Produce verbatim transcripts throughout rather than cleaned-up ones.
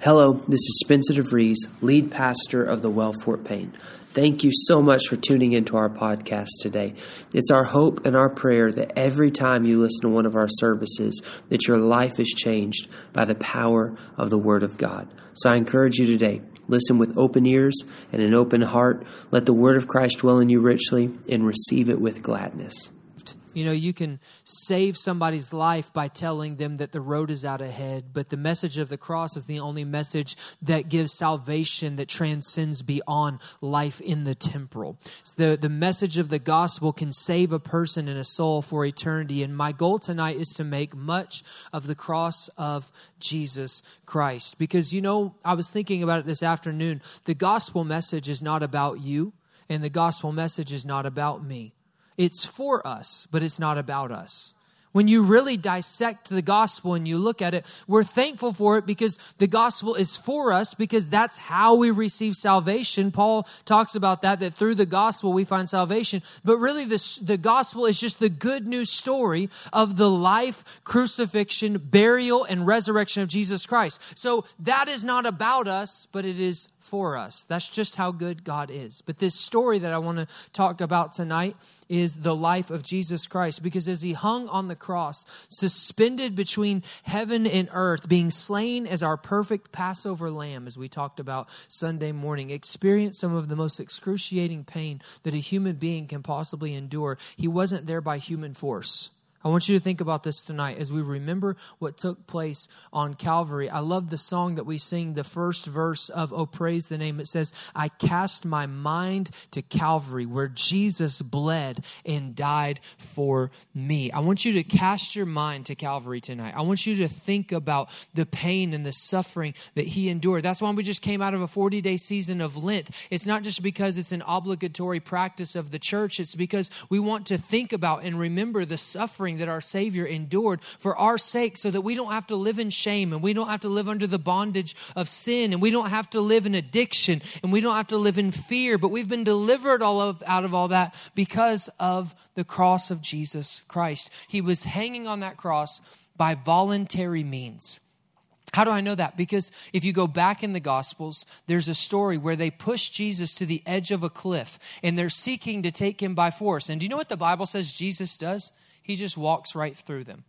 Hello, this is Spencer DeVries, lead pastor of the Well Fort Payne. Thank you so much for tuning into our podcast today. It's our hope and our prayer that every time you listen to one of our services, that your life is changed by the power of the Word of God. So I encourage you today, listen with open ears and an open heart. Let the Word of Christ dwell in you richly and receive it with gladness. You know, you can save somebody's life by telling them that the road is out ahead, but the message of the cross is the only message that gives salvation that transcends beyond life in the temporal. So the, the message of the gospel can save a person and a soul for eternity, and my goal tonight is to make much of the cross of Jesus Christ. Because, you know, I was thinking about it this afternoon. The gospel message is not about you, and the gospel message is not about me. It's for us, but it's not about us. When you really dissect the gospel and you look at it, we're thankful for it because the gospel is for us, because that's how we receive salvation. Paul talks about that, that through the gospel we find salvation. But really the, the gospel is just the good news story of the life, crucifixion, burial, and resurrection of Jesus Christ. So that is not about us, but it is for us. That's just how good God is. But this story that I want to talk about tonight is the life of Jesus Christ, because as he hung on the cross, suspended between heaven and earth, being slain as our perfect Passover lamb, as we talked about Sunday morning, experienced some of the most excruciating pain that a human being can possibly endure. He wasn't there by human force. I want you to think about this tonight as we remember what took place on Calvary. I love the song that we sing, the first verse of Oh, Praise the Name. It says, I cast my mind to Calvary, where Jesus bled and died for me. I want you to cast your mind to Calvary tonight. I want you to think about the pain and the suffering that he endured. That's why we just came out of a forty-day season of Lent. It's not just because it's an obligatory practice of the church. It's because we want to think about and remember the suffering that our Savior endured for our sake, so that we don't have to live in shame, and we don't have to live under the bondage of sin, and we don't have to live in addiction, and we don't have to live in fear, but we've been delivered all of, out of all that because of the cross of Jesus Christ. He was hanging on that cross by voluntary means. How do I know that? Because if you go back in the Gospels, there's a story where they push Jesus to the edge of a cliff, and they're seeking to take him by force. And do you know what the Bible says Jesus does? He just walks right through them.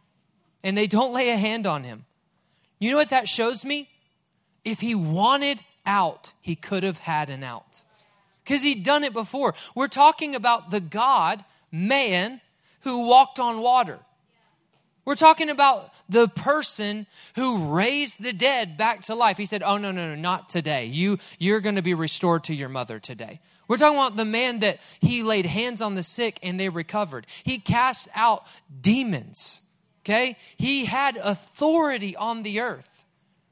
And they don't lay a hand on him. You know what that shows me? If he wanted out, he could have had an out. Because he'd done it before. We're talking about the God, man, who walked on water. We're talking about the person who raised the dead back to life. He said, oh, no, no, no, not today. You, you're going to be restored to your mother today. We're talking about the man that he laid hands on the sick and they recovered. He cast out demons, okay? He had authority on the earth,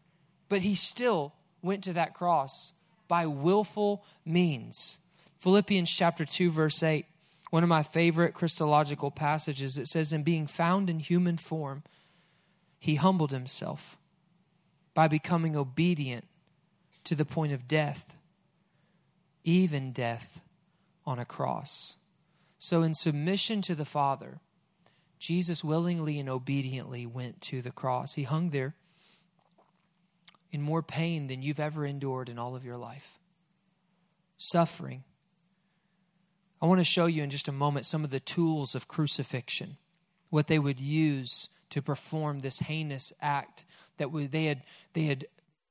but he still went to that cross by willful means. Philippians chapter two, verse eight. One of my favorite Christological passages, it says, in being found in human form, he humbled himself by becoming obedient to the point of death, even death on a cross. So in submission to the Father, Jesus willingly and obediently went to the cross. He hung there in more pain than you've ever endured in all of your life. Suffering. I want to show you in just a moment some of the tools of crucifixion, what they would use to perform this heinous act that they had they had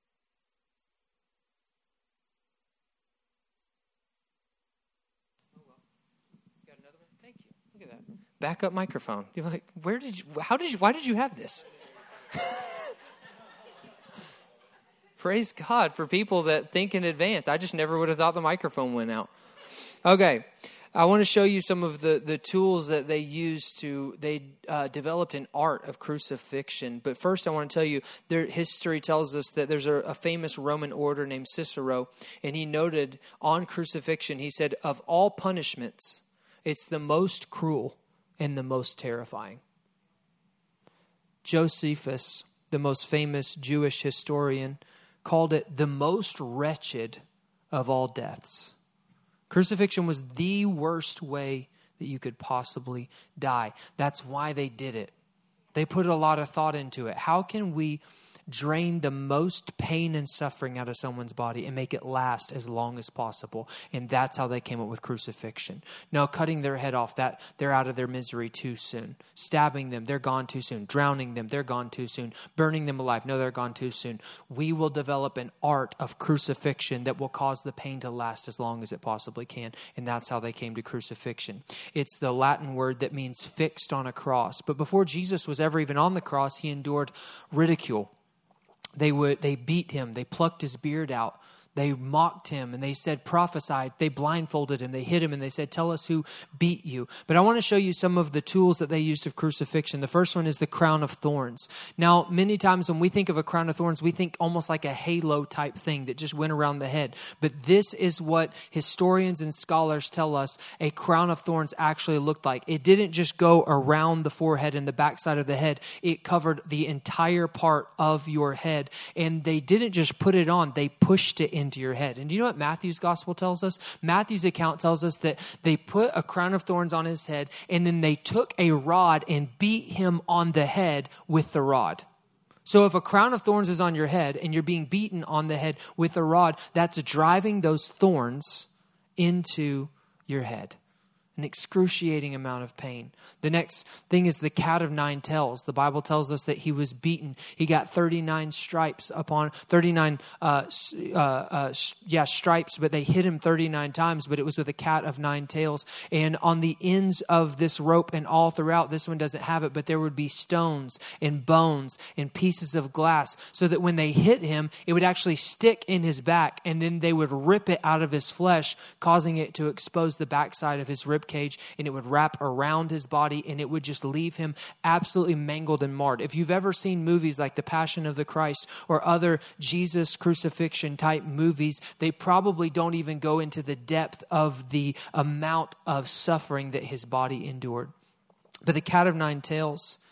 got another one? Thank you. Look at that. Backup microphone. You're like, where did you how did you why did you have this? Praise God for people that think in advance. I just never would have thought the microphone went out. Okay. I want to show you some of the, the tools that they used to, they uh, developed an art of crucifixion. But first I want to tell you, their history tells us that there's a, a famous Roman orator named Cicero, and he noted on crucifixion, he said, of all punishments, it's the most cruel and the most terrifying. Josephus, the most famous Jewish historian, called it the most wretched of all deaths. Crucifixion was the worst way that you could possibly die. That's why they did it. They put a lot of thought into it. How can we drain the most pain and suffering out of someone's body and make it last as long as possible. And that's how they came up with crucifixion. No, cutting their head off, that they're out of their misery too soon. Stabbing them, they're gone too soon. Drowning them, they're gone too soon. Burning them alive, no, they're gone too soon. We will develop an art of crucifixion that will cause the pain to last as long as it possibly can. And that's how they came to crucifixion. It's the Latin word that means fixed on a cross. But before Jesus was ever even on the cross, he endured ridicule. They would, they beat him. They plucked his beard out. They mocked him and they said, prophesied. They blindfolded him. They hit him and they said, tell us who beat you. But I want to show you some of the tools that they used of crucifixion. The first one is the crown of thorns. Now, many times when we think of a crown of thorns, we think almost like a halo type thing that just went around the head. But this is what historians and scholars tell us a crown of thorns actually looked like. It didn't just go around the forehead and the backside of the head. It covered the entire part of your head. And they didn't just put it on, they pushed it into your head. And do you know what Matthew's gospel tells us? Matthew's account tells us that they put a crown of thorns on his head and then they took a rod and beat him on the head with the rod. So if a crown of thorns is on your head and you're being beaten on the head with a rod, that's driving those thorns into your head. An excruciating amount of pain. The next thing is the cat of nine tails. The Bible tells us that he was beaten. He got thirty-nine stripes upon, thirty-nine, uh, uh, uh, yeah, stripes, but they hit him thirty-nine times, but it was with a cat of nine tails. And on the ends of this rope and all throughout, this one doesn't have it, but there would be stones and bones and pieces of glass so that when they hit him, it would actually stick in his back and then they would rip it out of his flesh, causing it to expose the backside of his rib cage, and it would wrap around his body and it would just leave him absolutely mangled and marred. If you've ever seen movies like The Passion of the Christ or other Jesus crucifixion type movies, they probably don't even go into the depth of the amount of suffering that his body endured. But the cat of nine tails,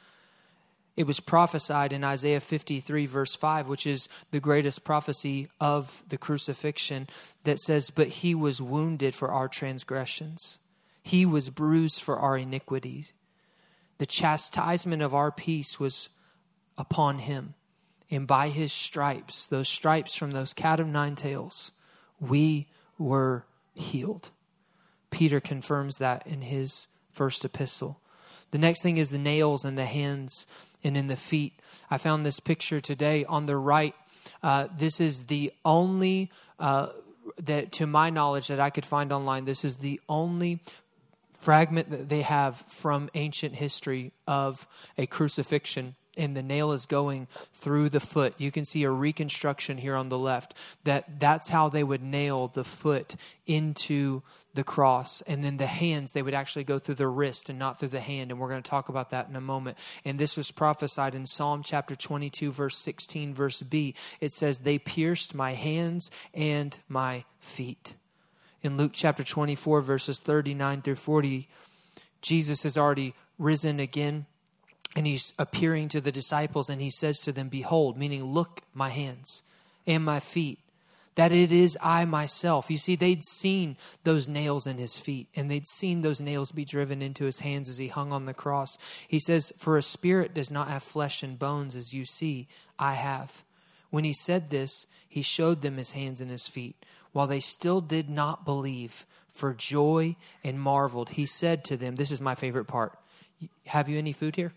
it was prophesied in Isaiah fifty-three verse five, which is the greatest prophecy of the crucifixion, that says, but he was wounded for our transgressions. He was bruised for our iniquities. The chastisement of our peace was upon him. And by his stripes, those stripes from those cat of nine tails, we were healed. Peter confirms that in his first epistle. The next thing is the nails in the hands and in the feet. I found this picture today on the right. Uh, this is the only, uh, that to my knowledge that I could find online, this is the only fragment that they have from ancient history of a crucifixion, and the nail is going through the foot. You can see a reconstruction here on the left that that's how they would nail the foot into the cross. And then the hands, they would actually go through the wrist and not through the hand. And we're going to talk about that in a moment. And this was prophesied in Psalm chapter twenty-two, verse sixteen, verse B. It says, they pierced my hands and my feet. In Luke chapter twenty-four, verses thirty-nine through forty, Jesus has already risen again, and he's appearing to the disciples, and he says to them, behold, meaning look my hands and my feet, that it is I myself. You see, they'd seen those nails in his feet, and they'd seen those nails be driven into his hands as he hung on the cross. He says, for a spirit does not have flesh and bones, as you see, I have. When he said this, he showed them his hands and his feet. While they still did not believe, for joy and marveled, he said to them, this is my favorite part, have you any food here?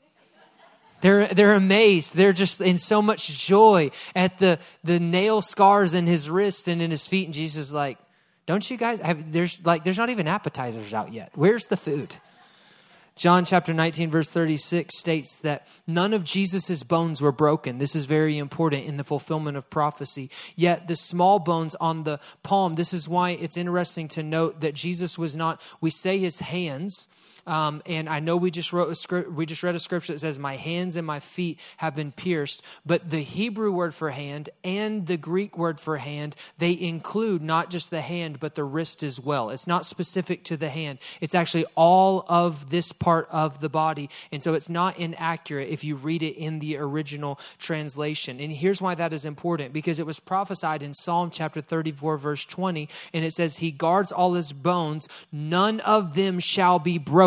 They're they're amazed. They're just in so much joy at the, the nail scars in his wrists and in his feet. And Jesus is like, don't you guys have, there's like, there's not even appetizers out yet. Where's the food? John chapter nineteen, verse thirty-six states that none of Jesus's bones were broken. This is very important in the fulfillment of prophecy. Yet the small bones on the palm, this is why it's interesting to note that Jesus was not, we say his hands, Um, and I know we just wrote a script, we just read a scripture that says, my hands and my feet have been pierced. But the Hebrew word for hand and the Greek word for hand, they include not just the hand, but the wrist as well. It's not specific to the hand. It's actually all of this part of the body. And so it's not inaccurate if you read it in the original translation. And here's why that is important, because it was prophesied in Psalm chapter thirty-four, verse twenty. And it says, he guards all his bones. None of them shall be broken.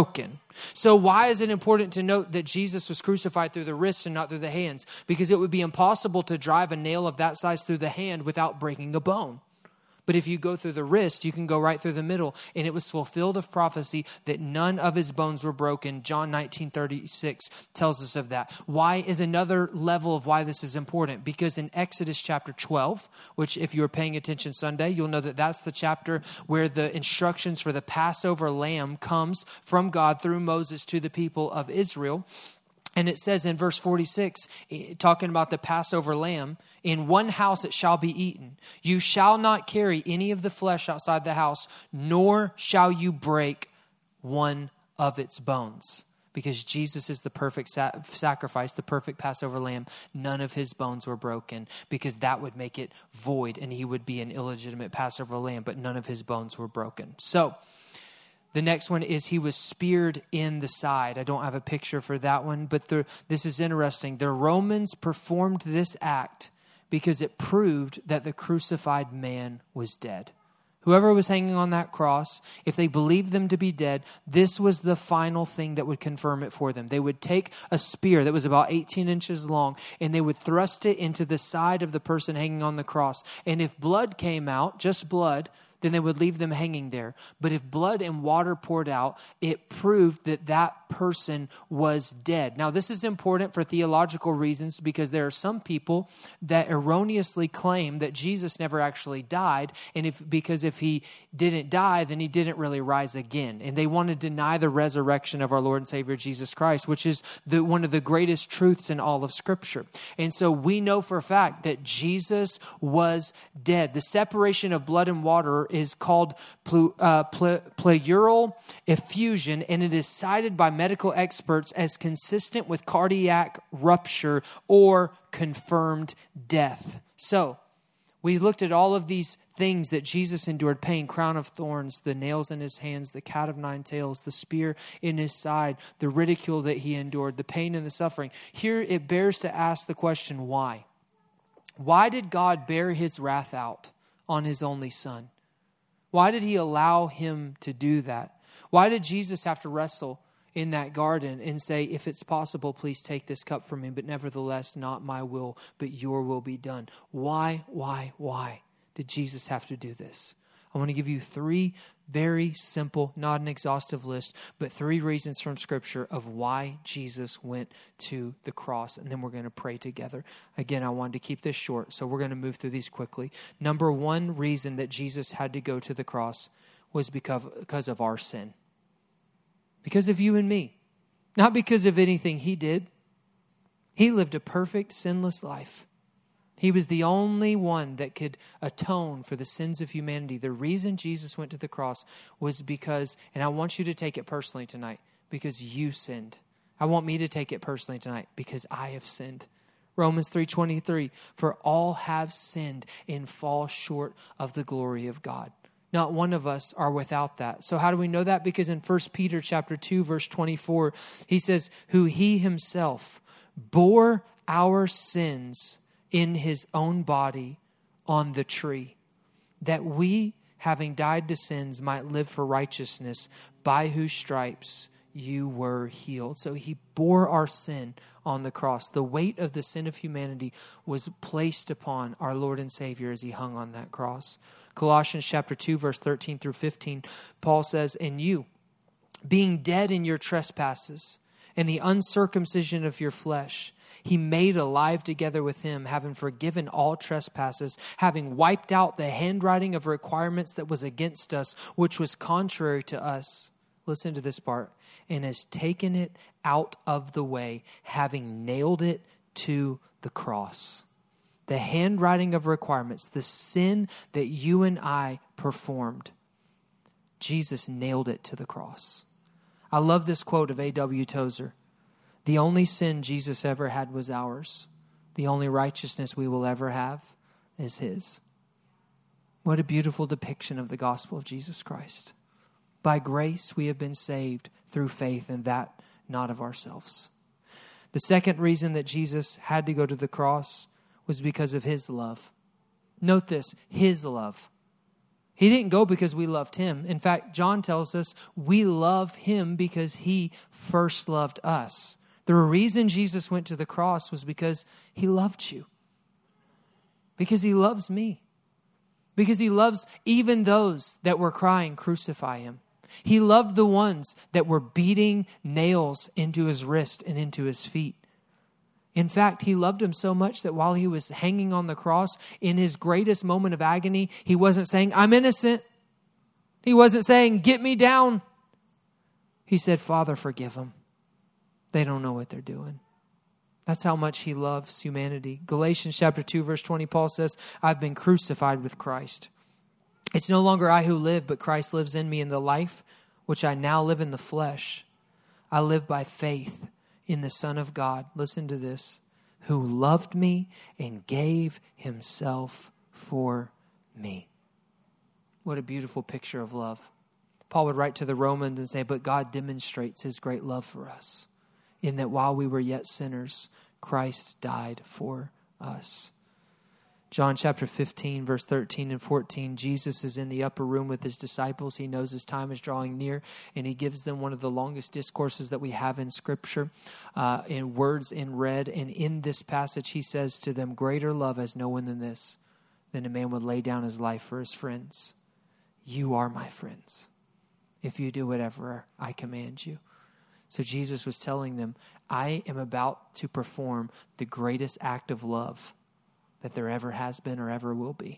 broken. So why is it important to note that Jesus was crucified through the wrists and not through the hands? Because it would be impossible to drive a nail of that size through the hand without breaking a bone. But if you go through the wrist, you can go right through the middle. And it was fulfilled of prophecy that none of his bones were broken. John nineteen thirty-six tells us of that. Why is another level of why this is important? Because in Exodus chapter twelve, which if you were paying attention Sunday, you'll know that that's the chapter where the instructions for the Passover lamb comes from God through Moses to the people of Israel. And it says in verse forty-six, talking about the Passover lamb, in one house it shall be eaten. You shall not carry any of the flesh outside the house, nor shall you break one of its bones. Because Jesus is the perfect sa- sacrifice, the perfect Passover lamb. None of his bones were broken because that would make it void and he would be an illegitimate Passover lamb, but none of his bones were broken. So, the next one is he was speared in the side. I don't have a picture for that one, but the, this is interesting. The Romans performed this act because it proved that the crucified man was dead. Whoever was hanging on that cross, if they believed them to be dead, this was the final thing that would confirm it for them. They would take a spear that was about eighteen inches long, and they would thrust it into the side of the person hanging on the cross. And if blood came out, just blood, then they would leave them hanging there. But if blood and water poured out, it proved that that person was dead. Now, this is important for theological reasons because there are some people that erroneously claim that Jesus never actually died, and if because if he didn't die, then he didn't really rise again. And they want to deny the resurrection of our Lord and Savior Jesus Christ, which is the, one of the greatest truths in all of Scripture. And so we know for a fact that Jesus was dead. The separation of blood and water is called plu, uh, pl, pleural effusion, and it is cited by medical experts as consistent with cardiac rupture or confirmed death. So, we looked at all of these things that Jesus endured: pain, crown of thorns, the nails in his hands, the cat of nine tails, the spear in his side, the ridicule that he endured, the pain and the suffering. Here it bears to ask the question, why? Why did God bear his wrath out on his only son? Why did he allow him to do that? Why did Jesus have to wrestle in that garden and say, if it's possible, please take this cup from me, but nevertheless, not my will, but your will be done? Why, why, why did Jesus have to do this? I want to give you three very simple, not an exhaustive list, but three reasons from Scripture of why Jesus went to the cross, and then we're going to pray together. Again, I wanted to keep this short, so we're going to move through these quickly. Number one reason that Jesus had to go to the cross was because, because of our sin. Because of you and me. Not because of anything he did. He lived a perfect, sinless life. He was the only one that could atone for the sins of humanity. The reason Jesus went to the cross was because, and I want you to take it personally tonight, because you sinned. I want me to take it personally tonight because I have sinned. Romans three twenty-three, for all have sinned and fall short of the glory of God. Not one of us are without that. So how do we know that? Because in First Peter chapter two, verse twenty-four, he says, who he himself bore our sins in his own body on the tree, that we, having died to sins, might live for righteousness, by whose stripes you were healed. So he bore our sin on the cross. The weight of the sin of humanity was placed upon our Lord and Savior as he hung on that cross. Colossians chapter two, verse thirteen through fifteen, Paul says, and you, being dead in your trespasses and the uncircumcision of your flesh, he made alive together with him, having forgiven all trespasses, having wiped out the handwriting of requirements that was against us, which was contrary to us. Listen to this part. And has taken it out of the way, having nailed it to the cross. The handwriting of requirements, the sin that you and I performed, Jesus nailed it to the cross. I love this quote of A W Tozer. The only sin Jesus ever had was ours. The only righteousness we will ever have is his. What a beautiful depiction of the gospel of Jesus Christ. By grace we have been saved through faith, and that not of ourselves. The second reason that Jesus had to go to the cross was because of his love. Note this, his love. He didn't go because we loved him. In fact, John tells us we love him because he first loved us. The reason Jesus went to the cross was because he loved you. Because he loves me. Because he loves even those that were crying, crucify him. He loved the ones that were beating nails into his wrist and into his feet. In fact, he loved him so much that while he was hanging on the cross, in his greatest moment of agony, he wasn't saying, I'm innocent. He wasn't saying, get me down. He said, Father, forgive them. They don't know what they're doing. That's how much he loves humanity. Galatians chapter two, verse twenty, Paul says, I've been crucified with Christ. It's no longer I who live, but Christ lives in me, in the life which I now live in the flesh. I live by faith in the Son of God, listen to this, who loved me and gave himself for me. What a beautiful picture of love. Paul would write to the Romans and say, but God demonstrates his great love for us, in that while we were yet sinners, Christ died for us. John chapter fifteen, verse thirteen and fourteen, Jesus is in the upper room with his disciples. He knows his time is drawing near, and he gives them one of the longest discourses that we have in Scripture, uh, in words in red. And in this passage, he says to them, greater love has no one than this, than a man would lay down his life for his friends. You are my friends, if you do whatever I command you. So Jesus was telling them, I am about to perform the greatest act of love that there ever has been or ever will be.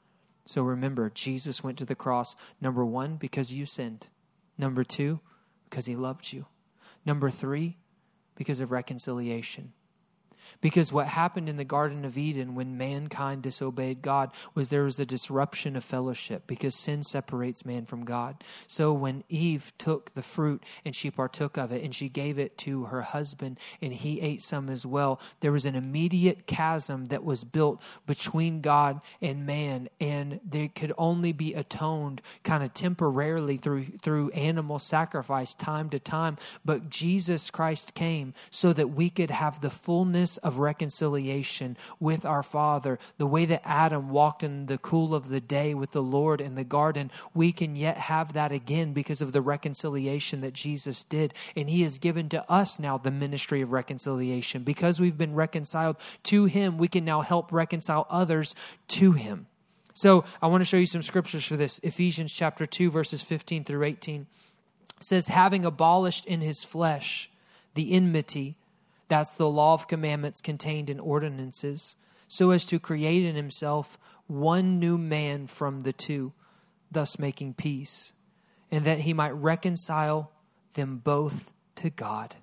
So remember, Jesus went to the cross, number one, because you sinned. Number two, because he loved you. Number three, because of reconciliation. Because what happened in the Garden of Eden when mankind disobeyed God was there was a disruption of fellowship, because sin separates man from God. So when Eve took the fruit and she partook of it and she gave it to her husband and he ate some as well, there was an immediate chasm that was built between God and man, and they could only be atoned kind of temporarily through, through animal sacrifice time to time. But Jesus Christ came so that we could have the fullness of reconciliation with our Father. The way that Adam walked in the cool of the day with the Lord in the garden, we can yet have that again because of the reconciliation that Jesus did. And he has given to us now the ministry of reconciliation. Because we've been reconciled to him, we can now help reconcile others to him. So I want to show you some scriptures for this. Ephesians chapter two, verses fifteen through eighteen says, having abolished in his flesh the enmity, that's the law of commandments contained in ordinances, so as to create in himself one new man from the two, thus making peace, and that he might reconcile them both to God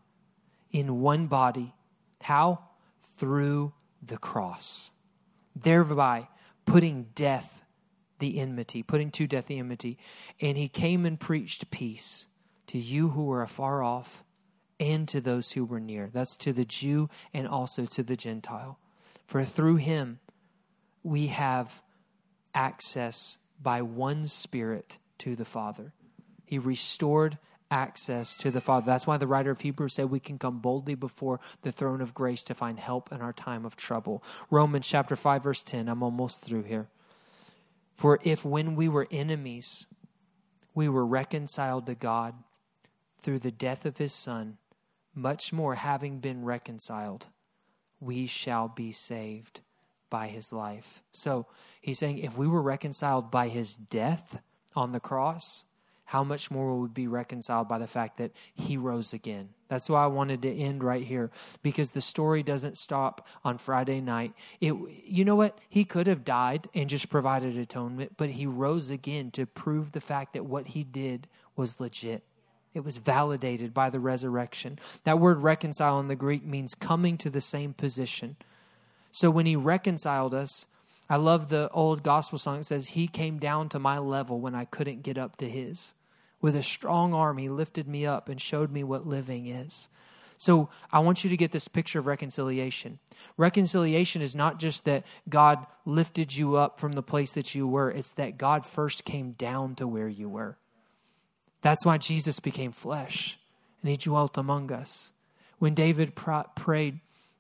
in one body. How? Through the cross. Thereby putting death the enmity, putting to death the enmity. And he came and preached peace to you who were afar off, and to those who were near. That's to the Jew and also to the Gentile. For through him we have access by one Spirit to the Father. He restored access to the Father. That's why the writer of Hebrews said we can come boldly before the throne of grace to find help in our time of trouble. Romans chapter five, verse ten. I'm almost through here. For if when we were enemies, we were reconciled to God through the death of his Son, much more, having been reconciled, we shall be saved by his life. So he's saying if we were reconciled by his death on the cross, how much more will we be reconciled by the fact that he rose again? That's why I wanted to end right here, because the story doesn't stop on Friday night. It, you know what? He could have died and just provided atonement, but he rose again to prove the fact that what he did was legit. It was validated by the resurrection. That word reconcile in the Greek means coming to the same position. So when he reconciled us, I love the old gospel song that says, he came down to my level when I couldn't get up to his. With a strong arm, he lifted me up and showed me what living is. So I want you to get this picture of reconciliation. Reconciliation is not just that God lifted you up from the place that you were. It's that God first came down to where you were. That's why Jesus became flesh and he dwelt among us. When David pr- prayed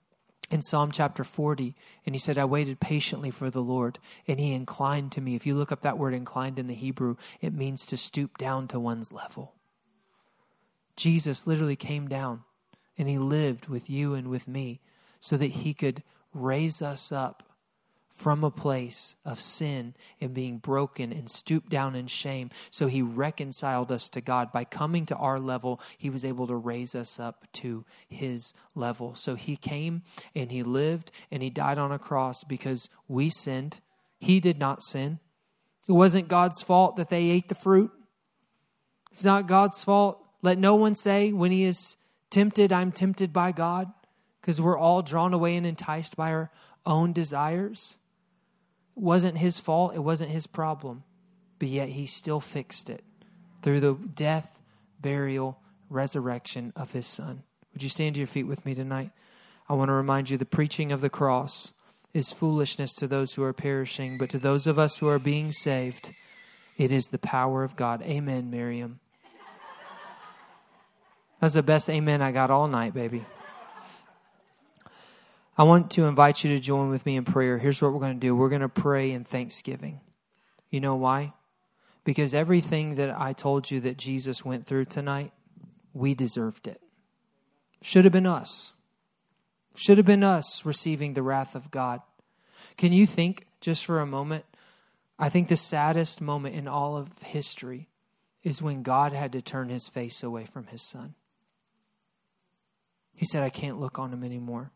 in Psalm chapter forty, and he said, I waited patiently for the Lord, and he inclined to me. If you look up that word inclined in the Hebrew, it means to stoop down to one's level. Jesus literally came down, and he lived with you and with me so that he could raise us up from a place of sin and being broken and stooped down in shame. So he reconciled us to God. By coming to our level, he was able to raise us up to his level. So he came and he lived and he died on a cross because we sinned. He did not sin. It wasn't God's fault that they ate the fruit. It's not God's fault. Let no one say when he is tempted, I'm tempted by God, because we're all drawn away and enticed by our own desires. It wasn't his fault. It wasn't his problem. But yet he still fixed it through the death, burial, resurrection of his son. Would you stand to your feet with me tonight? I want to remind you the preaching of the cross is foolishness to those who are perishing, but to those of us who are being saved, it is the power of God. Amen, Miriam. That's the best amen I got all night, baby. I want to invite you to join with me in prayer. Here's what we're going to do. We're going to pray in thanksgiving. You know why? Because everything that I told you that Jesus went through tonight, we deserved it. Should have been us. Should have been us receiving the wrath of God. Can you think just for a moment? I think the saddest moment in all of history is when God had to turn his face away from his son. He said, I can't look on him anymore.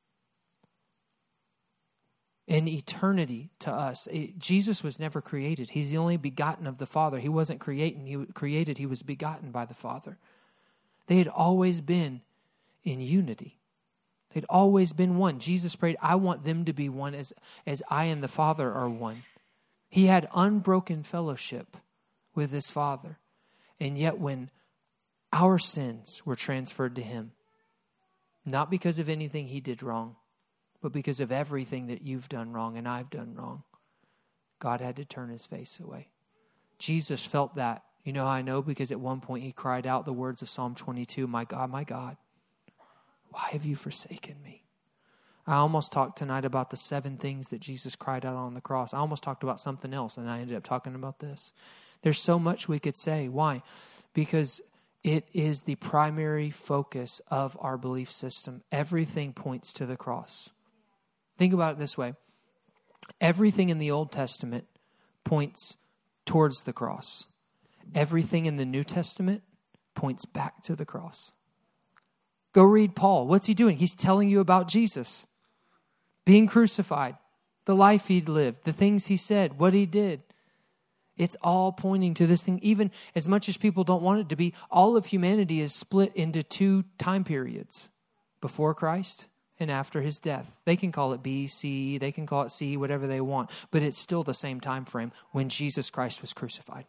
In eternity to us, it, Jesus was never created. He's the only begotten of the Father. He wasn't creating, he created, he was begotten by the Father. They had always been in unity. They'd always been one. Jesus prayed, I want them to be one as, as I and the Father are one. He had unbroken fellowship with his Father. And yet when our sins were transferred to him, not because of anything he did wrong, but because of everything that you've done wrong and I've done wrong, God had to turn his face away. Jesus felt that. You know how I know? Because at one point he cried out the words of Psalm twenty-two, my God, my God, why have you forsaken me? I almost talked tonight about the seven things that Jesus cried out on the cross. I almost talked about something else, and I ended up talking about this. There's so much we could say. Why? Because it is the primary focus of our belief system. Everything points to the cross. Think about it this way. Everything in the Old Testament points towards the cross. Everything in the New Testament points back to the cross. Go read Paul. What's he doing? He's telling you about Jesus being crucified, the life he lived, the things he said, what he did. It's all pointing to this thing. Even as much as people don't want it to be, all of humanity is split into two time periods, before Christ and after his death. They can call it B, C, they can call it C, whatever they want, but it's still the same time frame when Jesus Christ was crucified.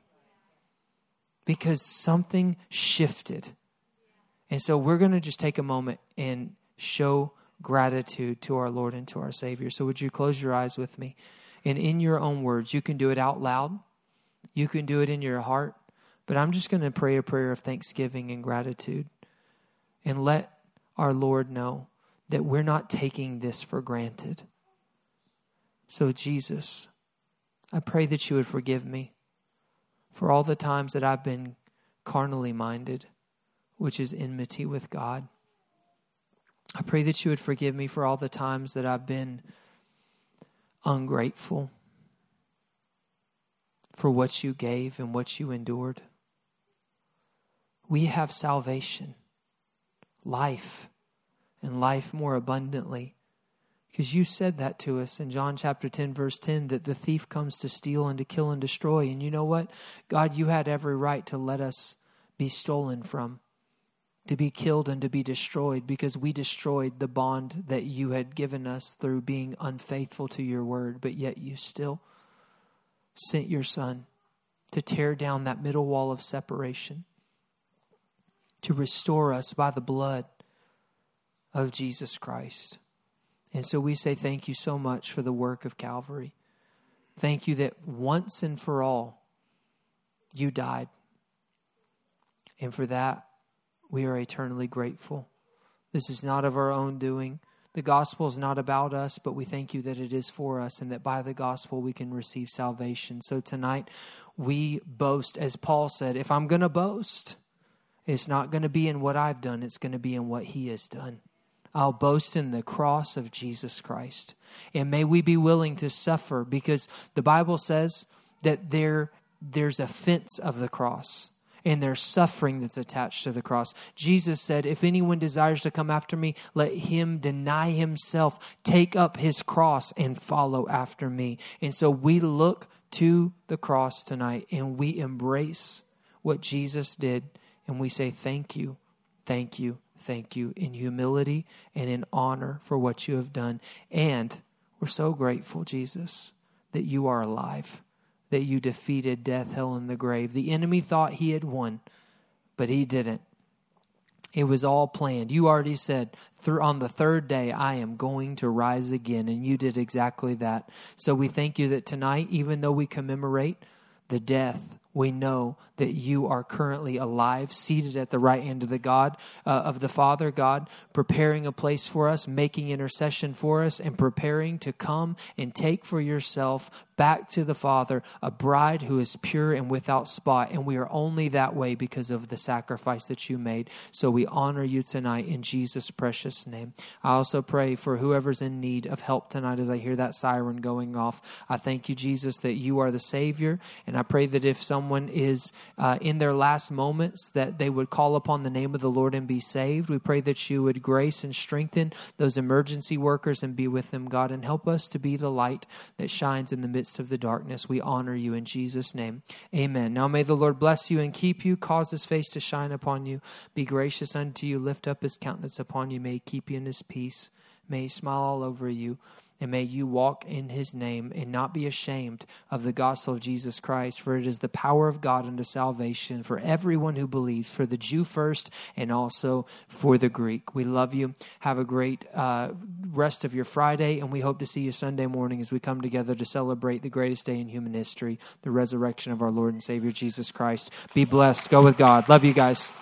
Because something shifted. And so we're going to just take a moment and show gratitude to our Lord and to our Savior. So would you close your eyes with me? And in your own words, you can do it out loud. You can do it in your heart. But I'm just going to pray a prayer of thanksgiving and gratitude. And let our Lord know that we're not taking this for granted. So Jesus, I pray that you would forgive me for all the times that I've been carnally minded, which is enmity with God. I pray that you would forgive me for all the times that I've been ungrateful for what you gave and what you endured. We have salvation, life, and life more abundantly. Because you said that to us in John chapter ten, verse ten, that the thief comes to steal and to kill and destroy. And you know what? God, you had every right to let us be stolen from, to be killed and to be destroyed, because we destroyed the bond that you had given us through being unfaithful to your word. But yet you still sent your son to tear down that middle wall of separation, to restore us by the blood of Jesus Christ. And so we say thank you so much for the work of Calvary. Thank you that once and for all, you died. And for that, we are eternally grateful. This is not of our own doing. The gospel is not about us, but we thank you that it is for us and that by the gospel we can receive salvation. So tonight we boast, as Paul said, if I'm going to boast, it's not going to be in what I've done. It's going to be in what he has done. I'll boast in the cross of Jesus Christ. And may we be willing to suffer, because the Bible says that there, there's offense of the cross and there's suffering that's attached to the cross. Jesus said, if anyone desires to come after me, let him deny himself, take up his cross and follow after me. And so we look to the cross tonight and we embrace what Jesus did. And we say, thank you, thank you, thank you, in humility and in honor for what you have done. And we're so grateful, Jesus, that you are alive, that you defeated death, hell, and the grave. The enemy thought he had won, but he didn't. It was all planned. You already said, on the third day, I am going to rise again, and you did exactly that. So we thank you that tonight, even though we commemorate the death, we know that you are currently alive, seated at the right hand of the God, uh, of the Father, God, preparing a place for us, making intercession for us, and preparing to come and take for yourself back to the Father a bride who is pure and without spot. And we are only that way because of the sacrifice that you made. So we honor you tonight in Jesus' precious name. I also pray for whoever's in need of help tonight as I hear that siren going off. I thank you, Jesus, that you are the Savior. And I pray that if someone is uh, in their last moments, that they would call upon the name of the Lord and be saved. We pray that you would grace and strengthen those emergency workers and be with them, God, and help us to be the light that shines in the midst of the darkness. We honor you in Jesus' name. Amen. Now may the Lord bless you and keep you, cause his face to shine upon you, be gracious unto you, lift up his countenance upon you, may he keep you in his peace, may he smile all over you, and may you walk in his name and not be ashamed of the gospel of Jesus Christ, for it is the power of God unto salvation for everyone who believes, for the Jew first and also for the Greek. We love you. Have a great uh, rest of your Friday, and we hope to see you Sunday morning as we come together to celebrate the greatest day in human history, the resurrection of our Lord and Savior Jesus Christ. Be blessed. Go with God. Love you guys.